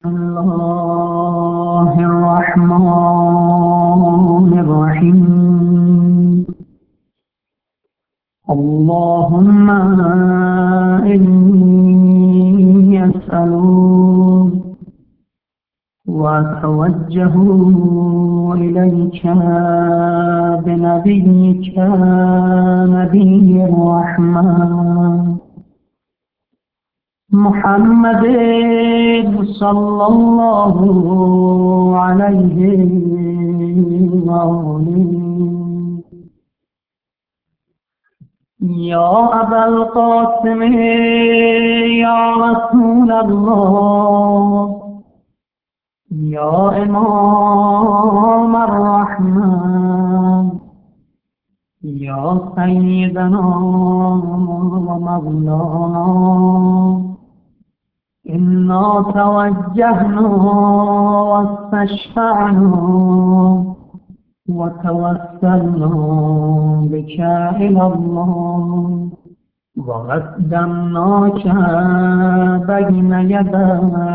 الله الرحمن الرحيم. اللهم إني أسألك وأتوجه إليك بنبيك نبي الرحمة محمد صلى الله عليه وآله. يا أبا القاسم يا رسول الله يا إمام الرحمن يا سيدنا ومولانا إنا توجهنا واستشفعنا وتوسلنا بك إلى الله وقدمناك بين يدي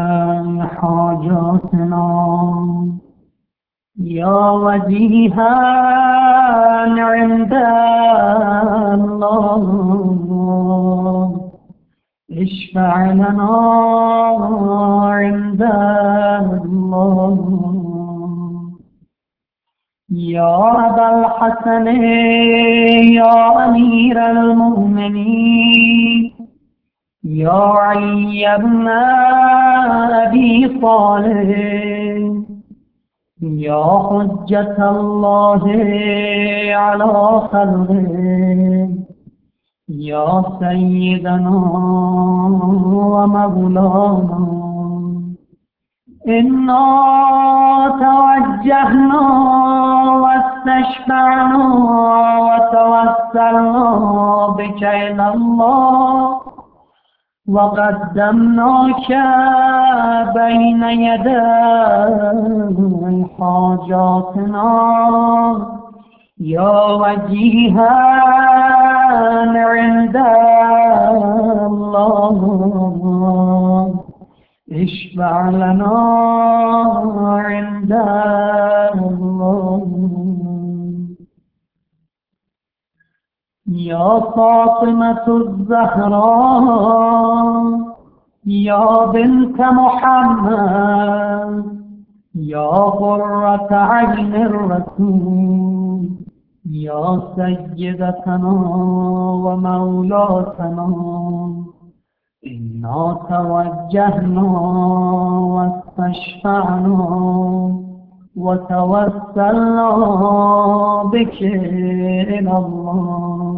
حاجاتنا يا وجيها عند الله اشفع لنا عند الله. يا أبا الحسن يا أمير المؤمنين يا علي بن أبي طالب يا حجة الله على خلقه يا سيدنا ومولانا إنا توجهنا واستشفعنا وتوسلنا بك إلى الله وقدمناك بين يدي حاجاتنا يا وجيها عند الله اشفع لنا عند الله. يا فاطمة الزهراء يا بنت محمد يا قرة عين الرسول يا سيدتنا ومولاتنا إنا توجهنا واستشفعنا وتوسلنا بك إلى الله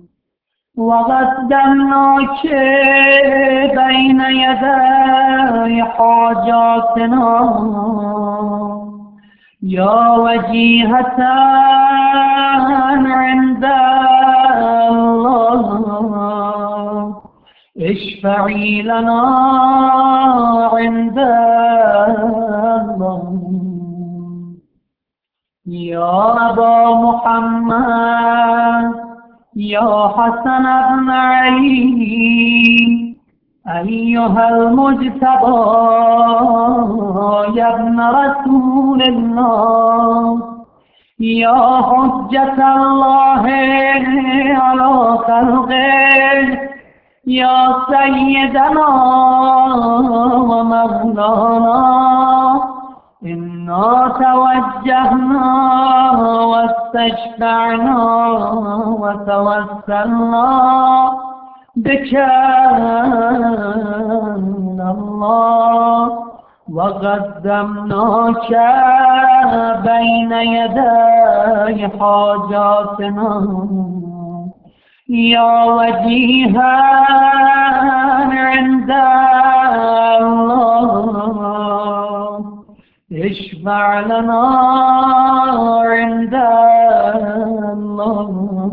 وقدمناك بين يدي حاجاتنا يا وجيهة عند الله اشفعي لنا عند الله. يا أبا محمد يا حسن بن علي أيها المجتبى يا ابن رسول الله يا حجة الله على خلقه يا سيدنا ومولانا إنا توجهنا واستشفعنا وتوسلنا بك إلى الله وقدمناك بين يدي حاجاتنا يا وجيها عند الله اشفع لنا عند الله.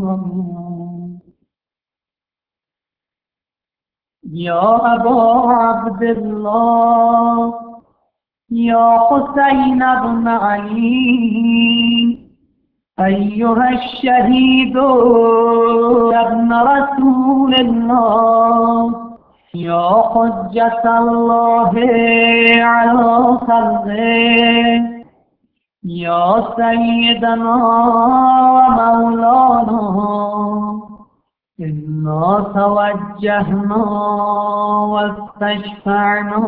يا أبا عبد الله يا حسين بن علي أيها الشهيد يا ابن رسول الله يا حجة الله على خلقه يا سيدنا ومولانا إنا توجهنا واستشفعنا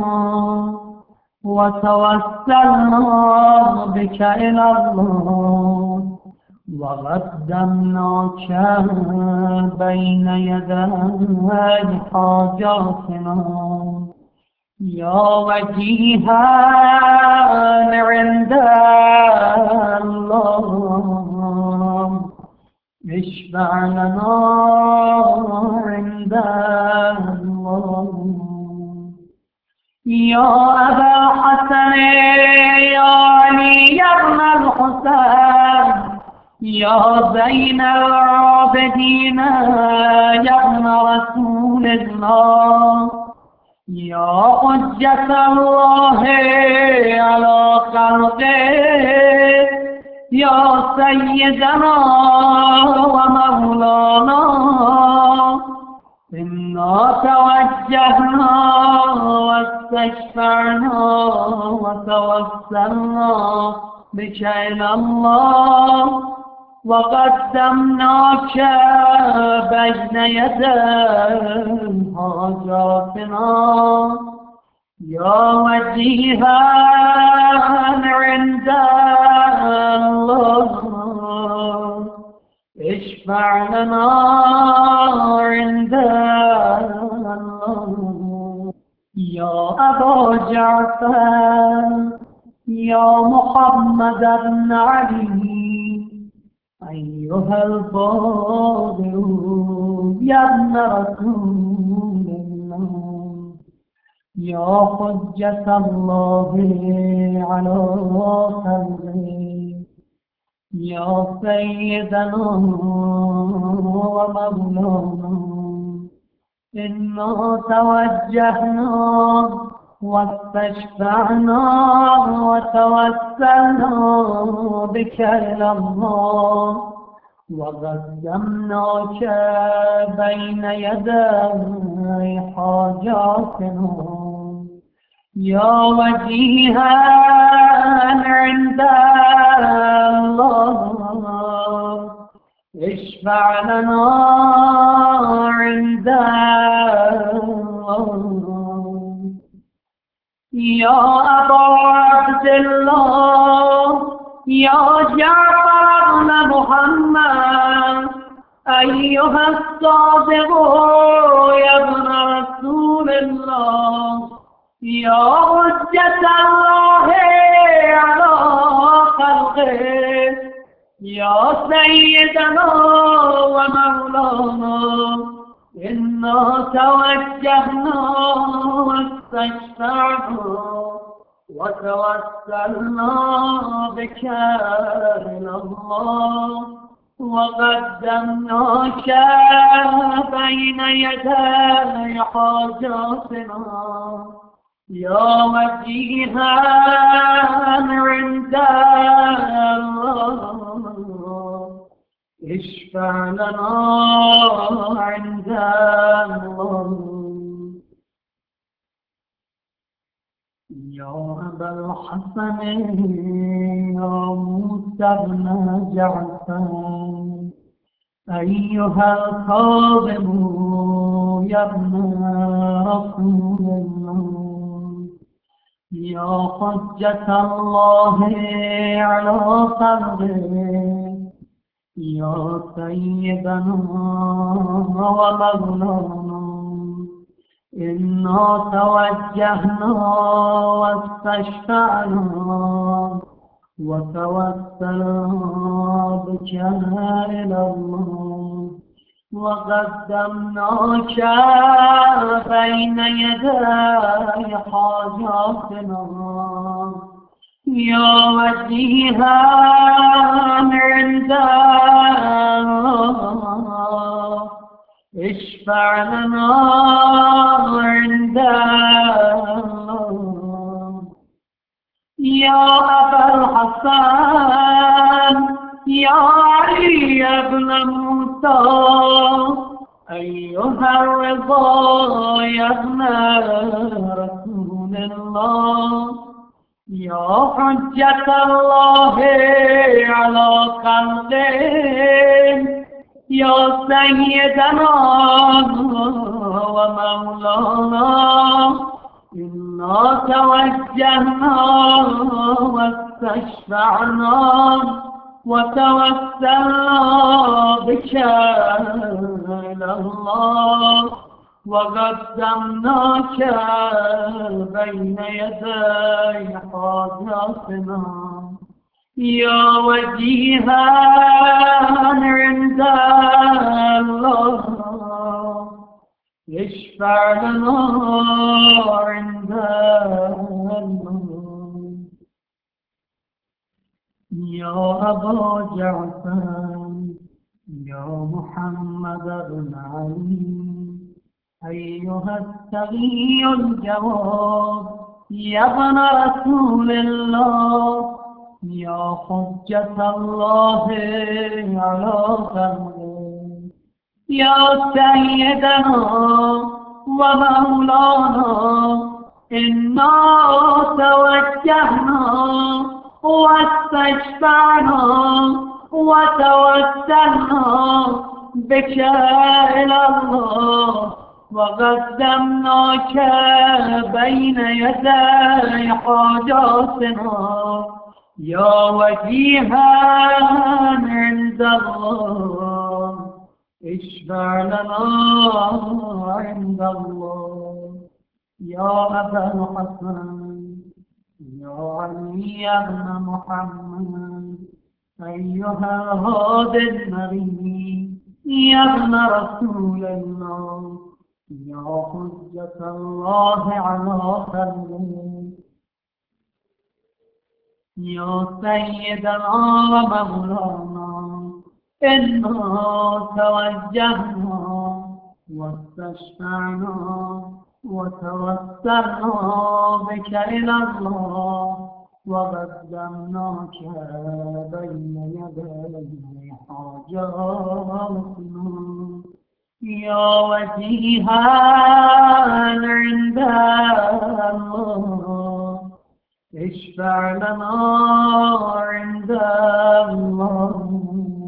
وتوسلنا بك إلى الله وقدمناك بين يدي حاجاتنا يا وجيها عند الله اشفع لنا عند الله يا أبا حسن يا علي بن الحسين يا زين العابدين يا ابن رسول الله يا حجة الله على خلقه يا سيدنا ومولانا إنا توجهنا واستشفعنا وتوسلنا بك إلى الله وقدمناك بين يدي حاجاتنا يا وجيها عند الله اشفع لنا عند الله يا أبا جعفر يا محمد بن علي أيها الفاضل يا ابن رسول الله يا حجة الله على خلقه يا سيدنا ومولانا إنا توجهنا واستشفعنا وتوسلنا بك إلى الله وقدمناك بين يدي حاجاتنا يا وجيها عند الله اشفع لنا عند الله يا أبا عبد الله يا جعفر بن محمد أيها الصادق يا ابن رسول الله يا حجة الله على خلقه يا سيدنا ومولانا إنا توجهنا واستشفعنا وتوسلنا بك إلى الله وقدمناك بين يدي حاجاتنا يا وجيها عند الله اشفع لنا عند الله يا أبا الحسن يا موسى بن جعفر أيها الخادم يا ابن رسول الله يا حجة الله على خلقه يا سيدنا ومولانا إنا توجهنا واستشفعنا وتوسلنا بك إلى الله وقدمناك بين يدي حاجاتنا يا وجيها عند الله اشفع لنا عند الله يا أبا الحسن يا علي بن موسى أيها الرضا يا ابن رسول الله يا حجة الله على خلقه يا سيدنا ومولانا إنا توجهنا واستشفعنا وتوسلنا بك إلى الله وقدمناك بين يدي حاجاتنا يا وجيها عند الله اشفع لنا عند الله يا أبا جعفر يا محمد بن علي أيها التقي الجواد يا ابن رسول الله يا حجة الله على خلقه يا سيدنا ومولانا إنا توجهنا واستشفعنا وتوسلنا بك إلى الله وقدمناك بين يدي حاجاتنا يا وجيها عند الله اشفع لنا عند الله يا أبا الحسن يا علي بن محمد أيها الهادي النبي يا ابن رسول الله يا حجة الله على خلقه يا سيدنا ومولانا إنا توجهنا واستشفعنا وتوسلنا بك إلى الله وقدمناك بين يدي حاجاتنا يا وجيها عند الله اشفع لنا عند الله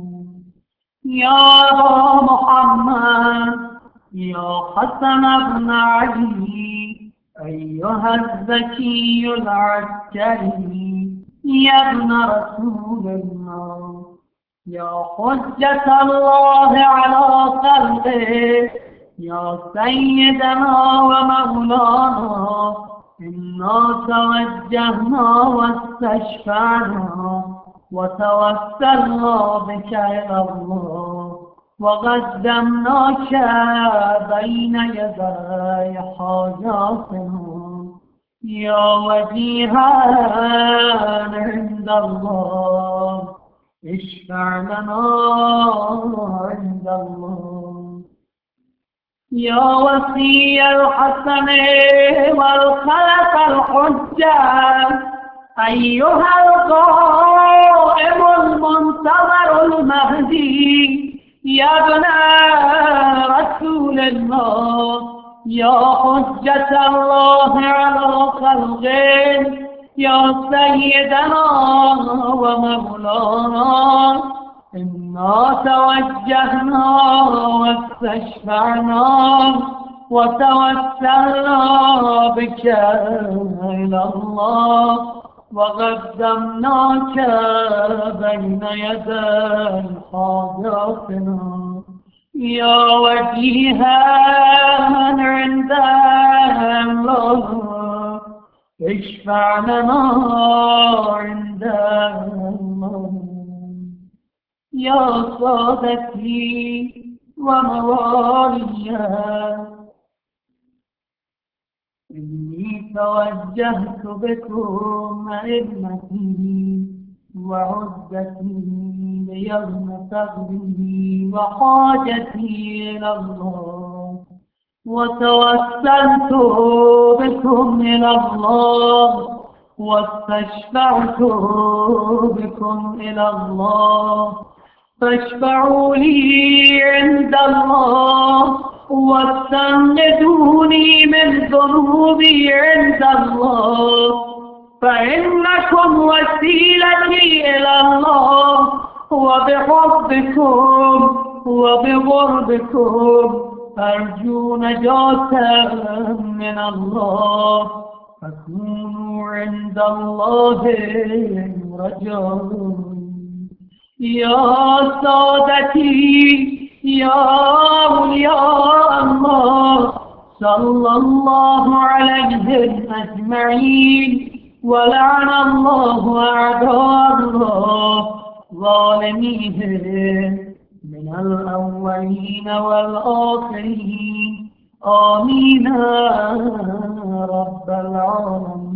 يا محمد يا حسن بن علي أيها الذكي العسكري يا ابن رسول الله يا حجة الله على خلقه يا سيدنا ومولانا إنا توجهنا واستشفعنا وتوسلنا بك إلى الله وقدمناك بين يدي حاجاتنا يا وجيها عند الله اشفع لنا عند الله يا وصي الحسن والخلف الحجة أيها القائم المنتظر المهدي يا ابن رسول الله يا حجة الله على خلقه يا سيدنا ومولانا إنا توجهنا واستشفعنا وتوسلنا بك إلى الله وقدمناك بين يدي حاجاتنا يا وجيها عند الله اشفع لنا عند الله يا صادتي ومواليا إني توجهت بكم أئمتي وعزتي ليوم ثغري وحاجتي إلى الله وتوسلت بكم إلى الله واستشفعت بكم إلى الله فاشفعوا لي عند الله واستنقذوني من ذنوبي عند الله فإنكم وسيلتي إلى الله وبقربكم أرجو نجاة من الله فكونوا عند الله رجاء. يا سادتي يا أولياء الله صلى الله عليهم أجمعين ولعن الله أعداء الله ظالميهم من الأولين والآخرين آمين رب العالمين.